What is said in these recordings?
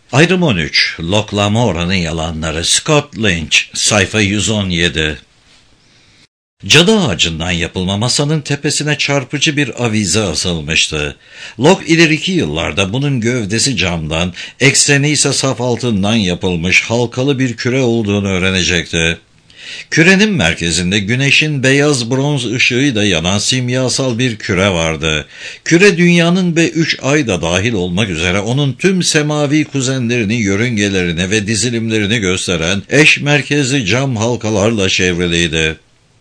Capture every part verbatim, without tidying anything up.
Ayrım on üç. Locke Lamora'nın yalanları. Scott Lynch. Sayfa yüz on yedi. Cadı ağacından yapılma masanın tepesine çarpıcı bir avize asılmıştı. Locke ileriki yıllarda bunun gövdesi camdan, ekseni ise saf altından yapılmış halkalı bir küre olduğunu öğrenecekti. Kürenin merkezinde güneşin beyaz bronz ışığıyla yanan simyasal bir küre vardı. Küre dünyanın ve üç ay da dahil olmak üzere onun tüm semavi kuzenlerini, yörüngelerini ve dizilimlerini gösteren eş merkezli cam halkalarla çevriliydi.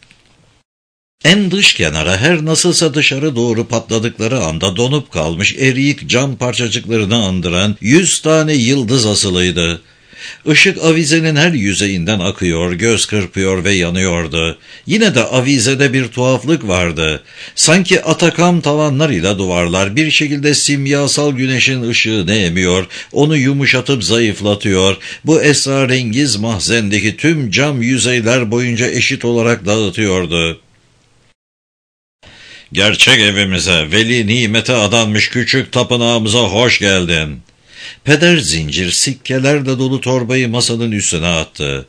En dış kenara her nasılsa dışarı doğru patladıkları anda donup kalmış eriyik cam parçacıklarını andıran yüz tane yıldız asılıydı. Işık avizenin her yüzeyinden akıyor, göz kırpıyor ve yanıyordu. Yine de avizede bir tuhaflık vardı. Sanki atakam tavanlarıyla duvarlar bir şekilde simyasal güneşin ışığını emiyor, onu yumuşatıp zayıflatıyor, bu esrarengiz mahzendeki tüm cam yüzeyler boyunca eşit olarak dağıtıyordu. "Gerçek evimize, veli nimete adanmış küçük tapınağımıza hoş geldin." Peder Zincir sikkelerle dolu torbayı masanın üstüne attı.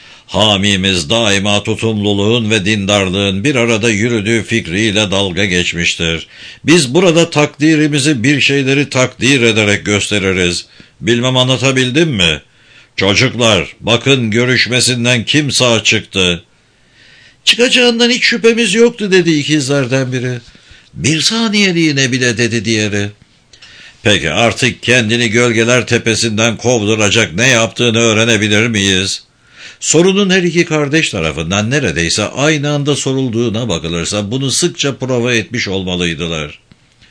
"Hamimiz daima tutumluluğun ve dindarlığın bir arada yürüdüğü fikriyle dalga geçmiştir. Biz burada takdirimizi bir şeyleri takdir ederek gösteririz. Bilmem anlatabildim mi? Çocuklar, bakın görüşmesinden kim sağ çıktı?" "Çıkacağından hiç şüphemiz yoktu," dedi ikizlerden biri. "Bir saniyeliğine bile," dedi diğeri. "Peki artık kendini gölgeler tepesinden kovduracak ne yaptığını öğrenebilir miyiz?" Sorunun her iki kardeş tarafından neredeyse aynı anda sorulduğuna bakılırsa bunu sıkça prova etmiş olmalıydılar.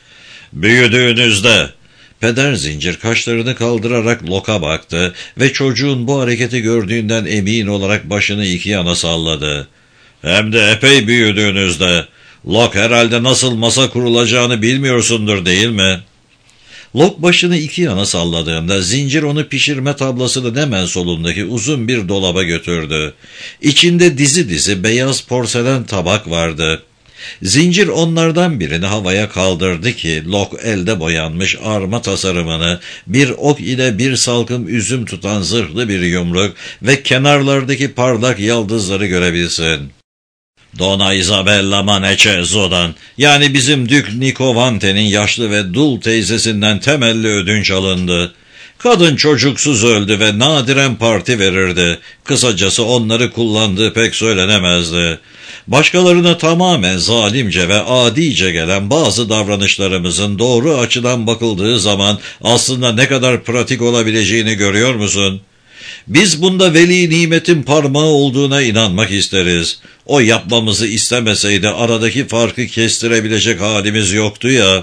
"Büyüdüğünüzde," Peder Zincir kaşlarını kaldırarak Locke'a baktı ve çocuğun bu hareketi gördüğünden emin olarak başını iki yana salladı. "Hem de epey büyüdüğünüzde. Locke, herhalde nasıl masa kurulacağını bilmiyorsundur, değil mi?" Locke başını iki yana salladığında Zincir onu pişirme tablasının hemen solundaki uzun bir dolaba götürdü. İçinde dizi dizi beyaz porselen tabak vardı. Zincir onlardan birini havaya kaldırdı ki Locke elde boyanmış arma tasarımını, bir ok ile bir salkım üzüm tutan zırhlı bir yumruk ve kenarlardaki parlak yıldızları görebilsin. "Donna Isabella Manecezo'dan, yani bizim Dük Nikovante'nin yaşlı ve dul teyzesinden temelli ödünç alındı. Kadın çocuksuz öldü ve nadiren parti verirdi. Kısacası onları kullandığı pek söylenemezdi. Başkalarına tamamen zalimce ve adice gelen bazı davranışlarımızın doğru açıdan bakıldığı zaman aslında ne kadar pratik olabileceğini görüyor musun? Biz bunda veli nimetin parmağı olduğuna inanmak isteriz. O yapmamızı istemeseydi aradaki farkı kestirebilecek halimiz yoktu ya."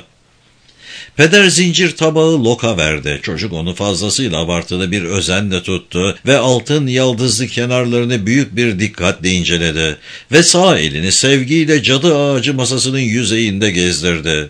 Peder Zincir tabağı Locke'a verdi. Çocuk onu fazlasıyla abartılı bir özenle tuttu ve altın yaldızlı kenarlarını büyük bir dikkatle inceledi ve sağ elini sevgiyle cadı ağacı masasının yüzeyinde gezdirdi.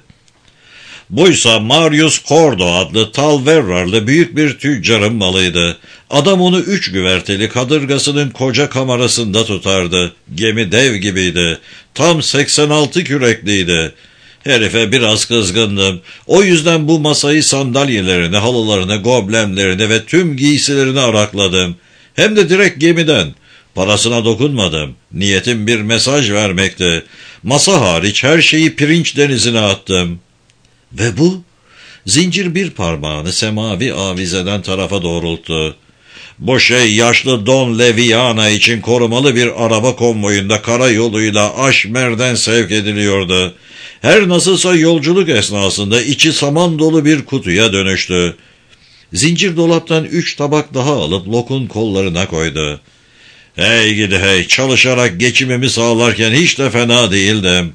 "Buysa Marius Cordo adlı Talverrarlı büyük bir tüccarın malıydı. Adam onu üç güverteli kadırgasının koca kamerasında tutardı. Gemi dev gibiydi. Tam seksen altı kürekliydi. Herife biraz kızgındım. O yüzden bu masayı, sandalyelerini, halılarını, goblemlerini ve tüm giysilerini arakladım. Hem de direkt gemiden. Parasına dokunmadım. Niyetim bir mesaj vermekti. Masa hariç her şeyi pirinç denizine attım." "Ve bu?" Zincir bir parmağını semavi avizeden tarafa doğrulttu. "Bu şey yaşlı Don Leviana için korumalı bir araba konvoyunda karayoluyla Aşmer'den sevk ediliyordu. Her nasılsa yolculuk esnasında içi saman dolu bir kutuya dönüştü." Zincir dolaptan üç tabak daha alıp Locke'un kollarına koydu. "Hey gidi hey, çalışarak geçimimi sağlarken hiç de fena değildim."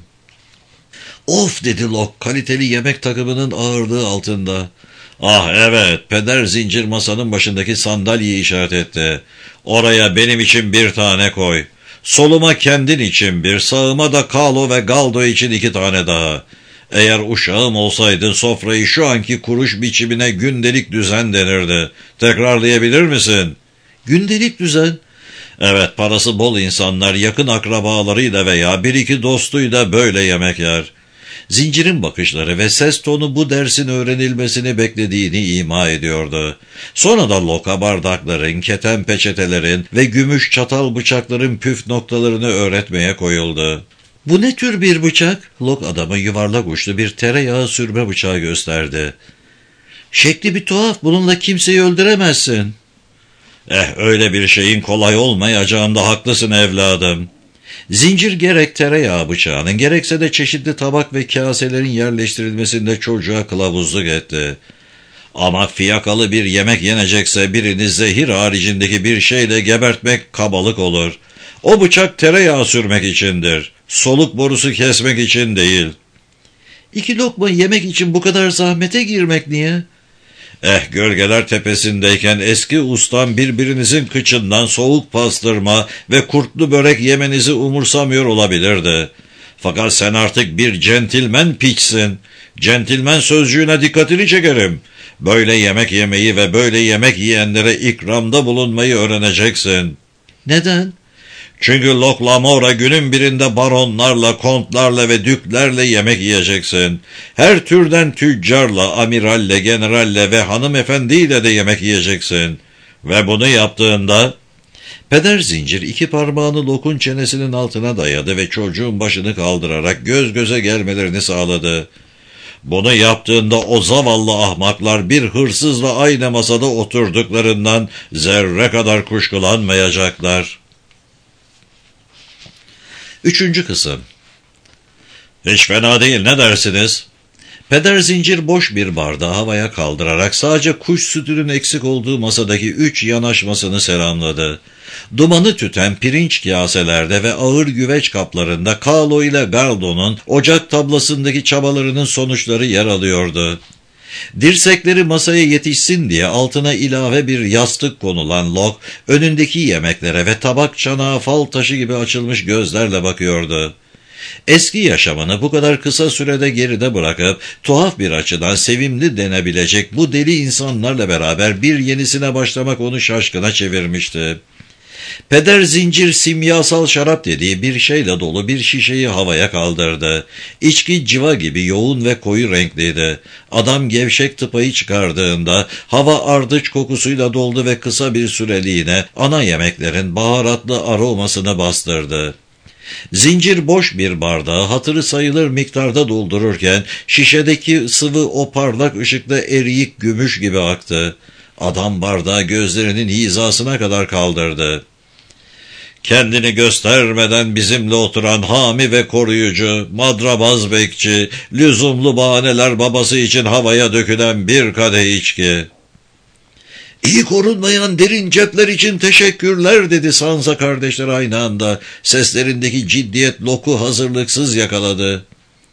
"Of," dedi Locke kaliteli yemek takımının ağırlığı altında. "Ah evet," Peder Zincir masanın başındaki sandalyeyi işaret etti. "Oraya benim için bir tane koy. Soluma kendin için bir, sağıma da Carlo ve Galdo için iki tane daha. Eğer uşağım olsaydı sofrayı şu anki kuruş biçimine gündelik düzen denirdi. Tekrarlayabilir misin?" "Gündelik düzen?" "Evet, parası bol insanlar yakın akrabalarıyla veya bir iki dostuyla böyle yemek yer." Zincir'in bakışları ve ses tonu bu dersin öğrenilmesini beklediğini ima ediyordu. Sonra da loka bardakların, keten peçetelerin ve gümüş çatal bıçakların püf noktalarını öğretmeye koyuldu. ''Bu ne tür bir bıçak?'' Lok adamı yuvarlak uçlu bir tereyağı sürme bıçağı gösterdi. ''Şekli bir tuhaf, bununla kimseyi öldüremezsin.'' ''Eh, öyle bir şeyin kolay olmayacağında haklısın evladım.'' Zincir gerek tereyağı bıçağının gerekse de çeşitli tabak ve kaselerin yerleştirilmesinde çocuğa kılavuzluk etti. ''Ama fiyakalı bir yemek yenecekse birini zehir haricindeki bir şeyle gebertmek kabalık olur. O bıçak tereyağı sürmek içindir. Soluk borusu kesmek için değil.'' ''İki lokma yemek için bu kadar zahmete girmek niye?'' ''Eh, gölgeler tepesindeyken eski ustam birbirinizin kıçından soğuk pastırma ve kurtlu börek yemenizi umursamıyor olabilirdi. Fakat sen artık bir centilmen piçsin. Centilmen sözcüğüne dikkatini çekerim. Böyle yemek yemeyi ve böyle yemek yiyenlere ikramda bulunmayı öğreneceksin.'' ''Neden?'' ''Çünkü Lok Lamora günün birinde baronlarla, kontlarla ve düklerle yemek yiyeceksin. Her türden tüccarla, amiralle, generalle ve hanımefendiyle de yemek yiyeceksin. Ve bunu yaptığında...'' Peder Zincir iki parmağını Lok'un çenesinin altına dayadı ve çocuğun başını kaldırarak göz göze gelmelerini sağladı. ''Bunu yaptığında o zavallı ahmaklar bir hırsızla aynı masada oturduklarından zerre kadar kuşkulanmayacaklar.'' Üçüncü kısım. ''Hiç fena değil, ne dersiniz?'' Peder Zincir boş bir bardağı havaya kaldırarak sadece kuş sütünün eksik olduğu masadaki üç yanaşmasını selamladı. Dumanı tüten pirinç kaselerde ve ağır güveç kaplarında Kalo ile Gardo'nun ocak tablasındaki çabalarının sonuçları yer alıyordu. Dirsekleri masaya yetişsin diye altına ilave bir yastık konulan Lok, önündeki yemeklere ve tabak çanağı fal taşı gibi açılmış gözlerle bakıyordu. Eski yaşamını bu kadar kısa sürede geride bırakıp, tuhaf bir açıdan sevimli denebilecek bu deli insanlarla beraber bir yenisine başlamak onu şaşkına çevirmişti. Peder Zincir simyasal şarap dediği bir şeyle dolu bir şişeyi havaya kaldırdı. İçki civa gibi yoğun ve koyu renkliydi. Adam gevşek tıpayı çıkardığında hava ardıç kokusuyla doldu ve kısa bir süreliğine ana yemeklerin baharatlı aromasını bastırdı. Zincir boş bir bardağı hatırı sayılır miktarda doldururken şişedeki sıvı o parlak ışıkta eriyik gümüş gibi aktı. Adam bardağı gözlerinin hizasına kadar kaldırdı. ''Kendini göstermeden bizimle oturan hami ve koruyucu, madrabaz bekçi, lüzumlu bahaneler babası için havaya dökülen bir kadeh içki.'' ''İyi korunmayan derin cepler için teşekkürler.'' dedi Sansa kardeşler aynı anda. Seslerindeki ciddiyet Lok'u hazırlıksız yakaladı.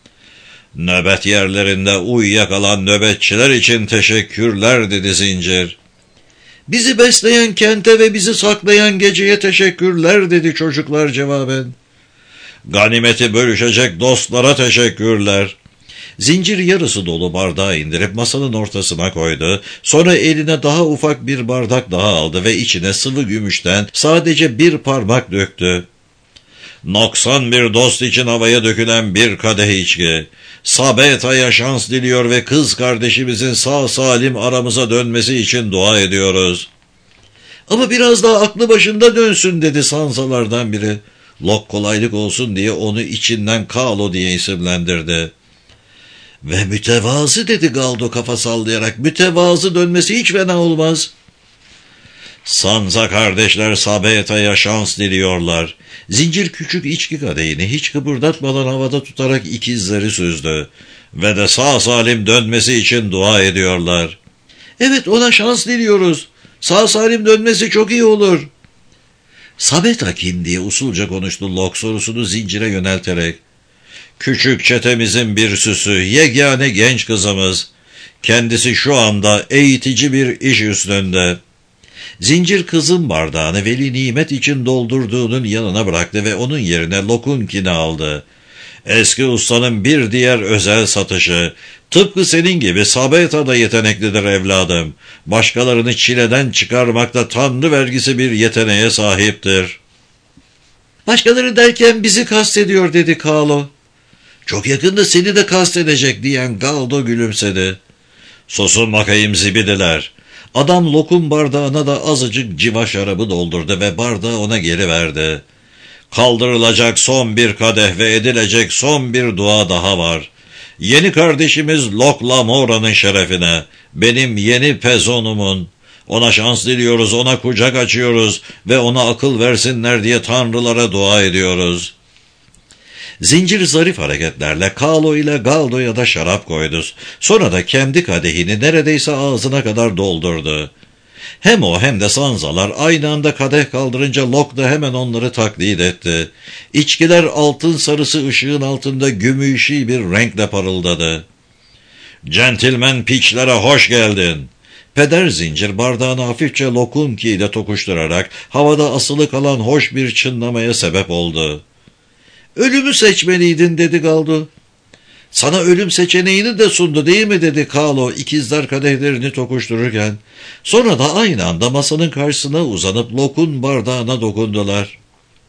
''Nöbet yerlerinde uyuyakalan nöbetçiler için teşekkürler.'' dedi Zincir. ''Bizi besleyen kente ve bizi saklayan geceye teşekkürler.'' dedi çocuklar cevaben. ''Ganimeti bölüşecek dostlara teşekkürler.'' Zincir yarısı dolu bardağı indirip masanın ortasına koydu. Sonra eline daha ufak bir bardak daha aldı ve içine sıvı gümüşten sadece bir parmak döktü. ''Noksan bir dost için havaya dökülen bir kadeh içki. Sabeta'ya şans diliyor ve kız kardeşimizin sağ salim aramıza dönmesi için dua ediyoruz.'' ''Ama biraz daha aklı başında dönsün.'' dedi Sansalardan biri. Lok kolaylık olsun diye onu içinden Kalo diye isimlendirdi. ''Ve mütevazı.'' dedi Galdo kafa sallayarak. ''Mütevazı dönmesi hiç fena olmaz.'' Sansa kardeşler Sabeta'ya şans diliyorlar. Zincir küçük içki kadehini hiç kıpırdatmadan havada tutarak ikizleri süzdü. Ve de sağ salim dönmesi için dua ediyorlar. ''Evet, ona şans diliyoruz. Sağ salim dönmesi çok iyi olur.'' ''Sabeta kim?'' diye usulca konuştu Lok sorusunu Zincir'e yönelterek. ''Küçük çetemizin bir süsü, yegane genç kızımız. Kendisi şu anda eğitici bir iş üstünde.'' Zincir kızın bardağını veli nimet için doldurduğunun yanına bıraktı ve onun yerine Lok'unkini aldı. ''Eski ustanın bir diğer özel satışı. Tıpkı senin gibi Sabeta da yeteneklidir evladım. Başkalarını çileden çıkarmakta tanrı vergisi bir yeteneğe sahiptir.'' ''Başkaları derken bizi kastediyor.'' dedi Kalo. Çok yakında seni de kastedecek diyen Galdo gülümsedi. Susun bakayım zibidiler. Adam lokum bardağına da azıcık civa şarabı doldurdu ve bardağı ona geri verdi. Kaldırılacak son bir kadeh ve edilecek son bir dua daha var. Yeni kardeşimiz Lok Lamora'nın şerefine, benim yeni pezonumun. Ona şans diliyoruz, ona kucak açıyoruz ve ona akıl versinler diye tanrılara dua ediyoruz. Zincir zarif hareketlerle Kalo ile Galdo'ya da şarap koydu. Sonra da kendi kadehini neredeyse ağzına kadar doldurdu. Hem o hem de Sanzalar aynı anda kadeh kaldırınca Lok da hemen onları taklit etti. İçkiler altın sarısı ışığın altında gümüşi bir renkle parıldadı. "Centilmen piçlere hoş geldin." Peder Zincir bardağını hafifçe Lokunki ile tokuşturarak havada asılı kalan hoş bir çınlamaya sebep oldu. "Ölümü seçmeliydin," dedi Galdo. "Sana ölüm seçeneğini de sundu değil mi?" dedi Kalo ikizler kadehlerini tokuştururken. Sonra da aynı anda masanın karşısına uzanıp Lok'un bardağına dokundular.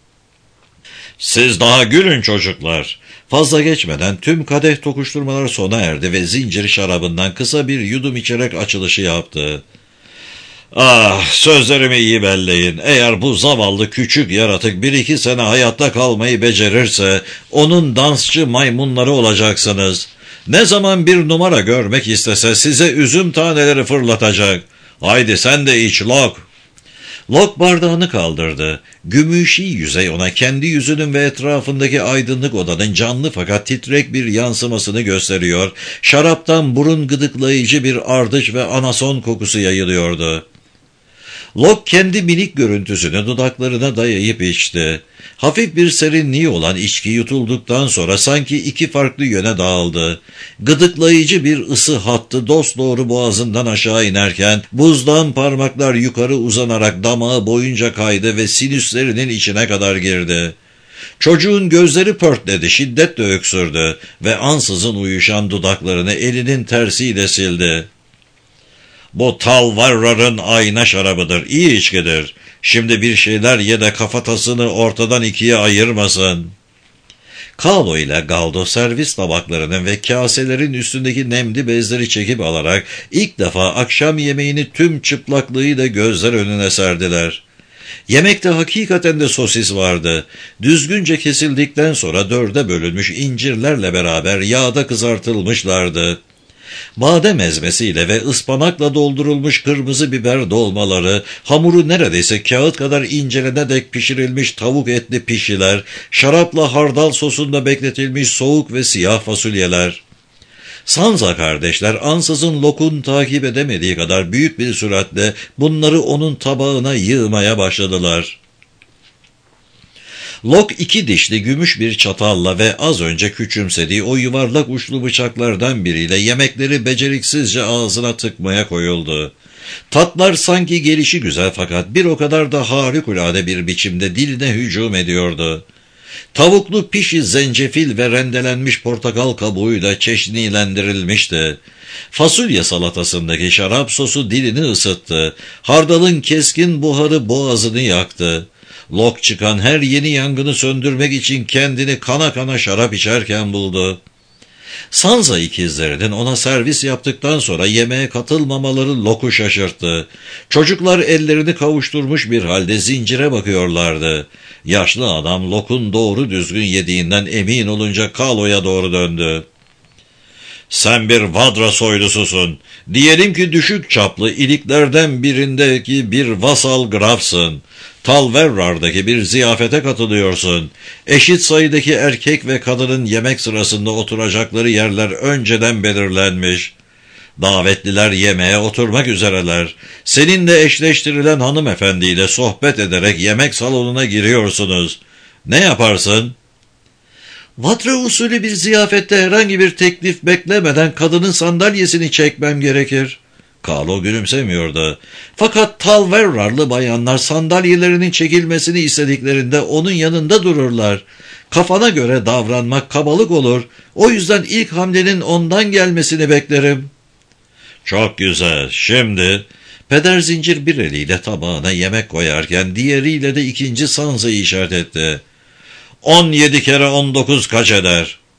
"Siz daha gülün çocuklar." Fazla geçmeden tüm kadeh tokuşturmalar sona erdi ve Zincir şarabından kısa bir yudum içerek açılışı yaptı. "Ah, sözlerimi iyi belleyin. Eğer bu zavallı küçük yaratık bir iki sene hayatta kalmayı becerirse onun dansçı maymunları olacaksınız. Ne zaman bir numara görmek istese size üzüm taneleri fırlatacak. Haydi sen de iç Lok." Lok bardağını kaldırdı. Gümüşi yüzey ona kendi yüzünün ve etrafındaki aydınlık odanın canlı fakat titrek bir yansımasını gösteriyor. Şaraptan burun gıdıklayıcı bir ardıç ve anason kokusu yayılıyordu. Lok kendi minik görüntüsünü dudaklarına dayayıp içti. Hafif bir serinliği olan içki yutulduktan sonra sanki iki farklı yöne dağıldı. Gıdıklayıcı bir ısı hattı dosdoğru boğazından aşağı inerken buzdan parmaklar yukarı uzanarak damağı boyunca kaydı ve sinüslerinin içine kadar girdi. Çocuğun gözleri pörtledi, şiddetle öksürdü ve ansızın uyuşan dudaklarını elinin tersiyle sildi. "Bu Talvarrar'ın ayna şarabıdır, iyi içkidir. Şimdi bir şeyler ye de kafatasını ortadan ikiye ayırmasın." Kalo ile Galdo servis tabaklarının ve kaselerin üstündeki nemli bezleri çekip alarak ilk defa akşam yemeğini tüm çıplaklığıyla gözler önüne serdiler. Yemekte hakikaten de sosis vardı. Düzgünce kesildikten sonra dörde bölünmüş incirlerle beraber yağda kızartılmışlardı. Badem ezmesiyle ve ıspanakla doldurulmuş kırmızı biber dolmaları, hamuru neredeyse kağıt kadar incelene dek pişirilmiş tavuk etli pişiler, şarapla hardal sosunda bekletilmiş soğuk ve siyah fasulyeler. Sanza kardeşler ansızın Lok'un takip edemediği kadar büyük bir süratle bunları onun tabağına yığmaya başladılar. Lok iki dişli gümüş bir çatalla ve az önce küçümsediği o yuvarlak uçlu bıçaklardan biriyle yemekleri beceriksizce ağzına tıkmaya koyuldu. Tatlar sanki gelişi güzel fakat bir o kadar da harikulade bir biçimde diline hücum ediyordu. Tavuklu pişi zencefil ve rendelenmiş portakal kabuğuyla çeşnilendirilmişti. Fasulye salatasındaki şarap sosu dilini ısıttı. Hardalın keskin buharı boğazını yaktı. Lok çıkan her yeni yangını söndürmek için kendini kana kana şarap içerken buldu. Sanza ikizlerinin ona servis yaptıktan sonra yemeğe katılmamaları Lok'u şaşırttı. Çocuklar ellerini kavuşturmuş bir halde zincire bakıyorlardı. Yaşlı adam Lok'un doğru düzgün yediğinden emin olunca Kalo'ya doğru döndü. "Sen bir Vadra soylususun. Diyelim ki düşük çaplı iliklerden birindeki bir vasal grafsın. Talvarrar'daki bir ziyafete katılıyorsun. Eşit sayıdaki erkek ve kadının yemek sırasında oturacakları yerler önceden belirlenmiş. Davetliler yemeğe oturmak üzereler. Seninle eşleştirilen hanımefendiyle sohbet ederek yemek salonuna giriyorsunuz. Ne yaparsın?" "Vadra usulü bir ziyafette herhangi bir teklif beklemeden kadının sandalyesini çekmem gerekir." Kalo gülümsemiyordu. Fakat Talvarrarlı bayanlar sandalyelerinin çekilmesini istediklerinde onun yanında dururlar. Kafana göre davranmak kabalık olur. O yüzden ilk hamlenin ondan gelmesini beklerim. "Çok güzel. Şimdi..." Peder Zincir bir eliyle tabağına yemek koyarken diğeriyle de ikinci Sanza'yı işaret etti. "On yedi kere on dokuz kaç eder?"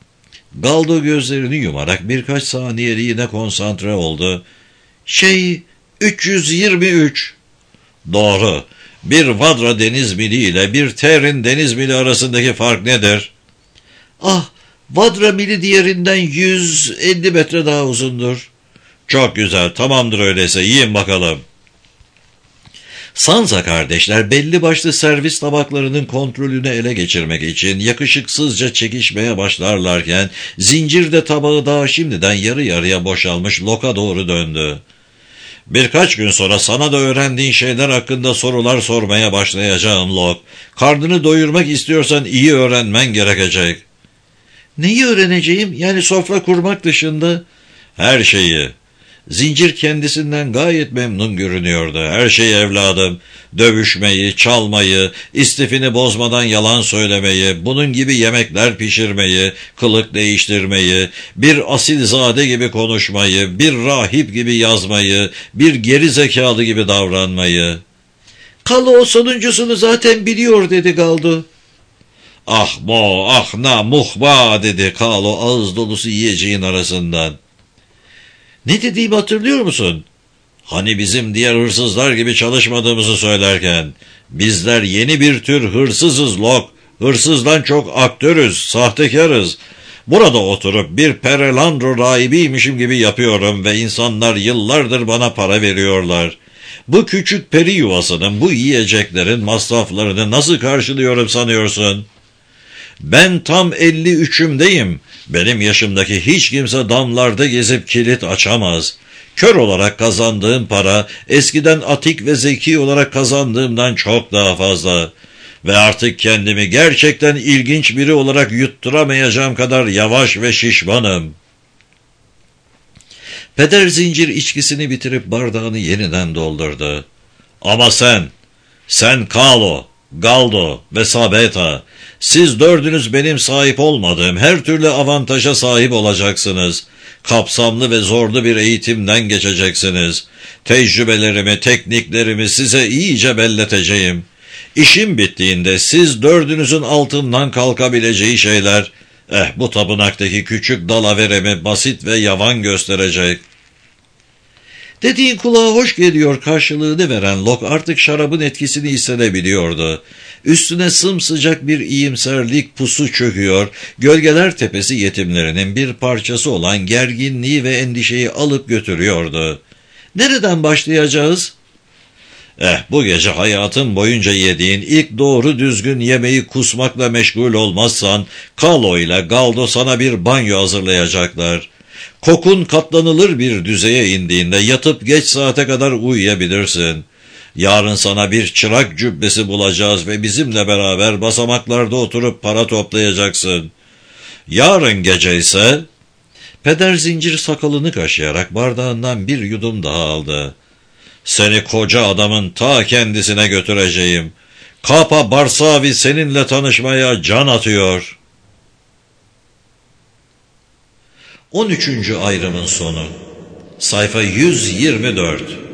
Galdo gözlerini yumarak birkaç saniyeliğine konsantre oldu. Şey, üç yüz yirmi üç. Doğru. Bir Vadra deniz mili ile bir Terrin deniz mili arasındaki fark nedir? Ah, Vadra mili diğerinden yüz elli metre daha uzundur. Çok güzel, tamamdır öyleyse, yiyin bakalım. Sansa kardeşler belli başlı servis tabaklarının kontrolünü ele geçirmek için yakışıksızca çekişmeye başlarlarken zincirde tabağı daha şimdiden yarı yarıya boşalmış Locke'a doğru döndü. Birkaç gün sonra sana da öğrendiğin şeyler hakkında sorular sormaya başlayacağım Locke. Karnını doyurmak istiyorsan iyi öğrenmen gerekecek. Neyi öğreneceğim? Yani sofra kurmak dışında? Her şeyi. Zincir kendisinden gayet memnun görünüyordu. Her şeyi evladım. Dövüşmeyi, çalmayı, istifini bozmadan yalan söylemeyi, bunun gibi yemekler pişirmeyi, kılık değiştirmeyi, bir asilzade gibi konuşmayı, bir rahip gibi yazmayı, bir geri zekalı gibi davranmayı. Kalo o sonuncusunu zaten biliyor dedi Galdo. Ah mo, ah na, muhba dedi Kalo ağız dolusu yiyeceğin arasından. Ne dediğimi hatırlıyor musun? Hani bizim diğer hırsızlar gibi çalışmadığımızı söylerken, bizler yeni bir tür hırsızız Locke. Hırsızdan çok aktörüz, sahtekarız. Burada oturup bir Perelandro rahibiymişim gibi yapıyorum ve insanlar yıllardır bana para veriyorlar. Bu küçük peri yuvasının, bu yiyeceklerin masraflarını nasıl karşılıyorum sanıyorsun? Ben tam elli üçümdeyim. Benim yaşımdaki hiç kimse damlarda gezip kilit açamaz. Kör olarak kazandığım para, eskiden atik ve zeki olarak kazandığımdan çok daha fazla. Ve artık kendimi gerçekten ilginç biri olarak yutturamayacağım kadar yavaş ve şişmanım. Peder zincir içkisini bitirip bardağını yeniden doldurdu. Ama sen, sen Kalo, Galdo ve Sabeta, siz dördünüz benim sahip olmadığım her türlü avantaja sahip olacaksınız. Kapsamlı ve zorlu bir eğitimden geçeceksiniz. Tecrübelerimi, tekniklerimi size iyice belleteceğim. İşim bittiğinde siz dördünüzün altından kalkabileceği şeyler, eh bu tapınaktaki küçük dalaveremi basit ve yavan gösterecek. Dediğin kulağa hoş geliyor karşılığını veren Locke artık şarabın etkisini hissedebiliyordu. Üstüne sımsıcak bir iyimserlik pusu çöküyor, gölgeler tepesi yetimlerinin bir parçası olan gerginliği ve endişeyi alıp götürüyordu. Nereden başlayacağız? Eh bu gece hayatın boyunca yediğin ilk doğru düzgün yemeği kusmakla meşgul olmazsan, Kalo ile Galdo sana bir banyo hazırlayacaklar. Kokun katlanılır bir düzeye indiğinde yatıp geç saate kadar uyuyabilirsin. Yarın sana bir çırak cübbesi bulacağız ve bizimle beraber basamaklarda oturup para toplayacaksın. Yarın gece ise... Peder zincir sakalını kaşıyarak bardağından bir yudum daha aldı. Seni koca adamın ta kendisine götüreceğim. Kapa Barsavi seninle tanışmaya can atıyor. on üçüncü ayrımın sonu. Sayfa yüz yirmi dört.